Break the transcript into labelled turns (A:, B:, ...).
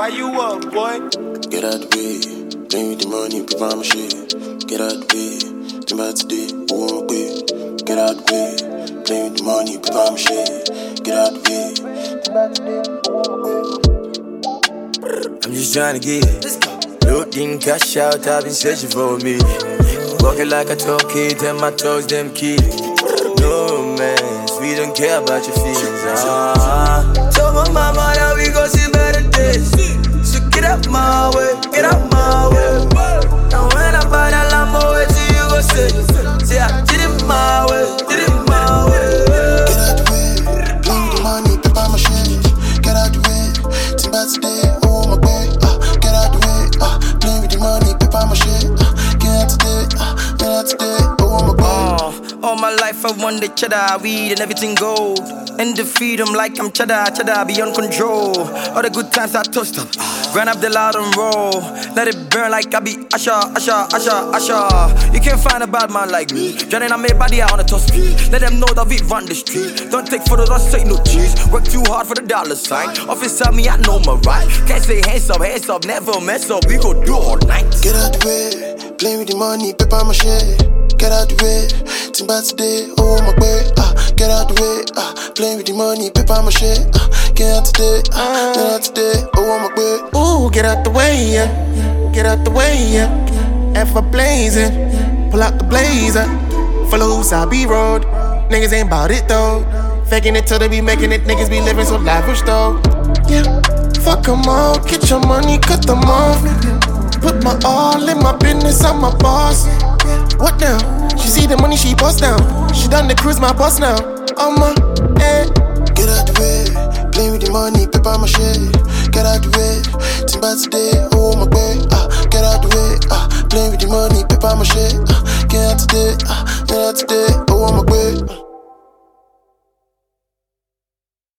A: Why you up, boy?
B: Get out the way, play with the money, prepare my shit. Get out the way, think about today, who won't quit. Get out the way, play with the money, prepare my shit. Get out the way, think about today, who won't quit.
C: I'm just trying to get it. Looking cash out, I've been searching for me. Walking like a tall kid, and my toes them kids. No romance, we don't care about your feelings. Told my mama that we gon' see better days. So get out my way, get out my way. And when I buy that Lambo, what you gon' say? Say I did it my way, did it my way.
B: Get out the way, play with the money, prepare my shit. Get out the way, think about today, oh my way. Get out the way, play with the money, prepare my shit. Get out today, oh my way.
C: All my life I wanted cheddar, weed and everything gold. And the freedom like I'm cheddar beyond control. All the good times I toast up, grind up the loud and roll. Let it burn like I be Usher. You can't find a bad man like me. Drowning on my body out on a toss speed. Let them know that we run the street. Don't take photos, don't say no cheese. Work too hard for the dollar sign. Office tell me I know my right. Can't say hands up, never mess up. We gon' do all night.
B: Get out the way, play with the money, prepare my shit. Get out the way, think about today, oh my way. Get out the way, play with the money, prepare my shit. Get out today, oh my way.
D: Ooh, get out the way, yeah. Get out the way, yeah. Ever blazing, pull out the blazer. Follow Sabi Road, niggas ain't bout it though. Faking it till they be making it, niggas be living so lavish though. Yeah, fuck them all, get your money, cut them off. Put my all in my business, I'm my boss. What now? She see the money, she bust down. She done the cruise, my boss now. I'm a,
B: Get out the way, play with the money, prepare my shit. Get out the way, think about today, oh my way. Get out the way, play with the money, prepare my shit. Get out today,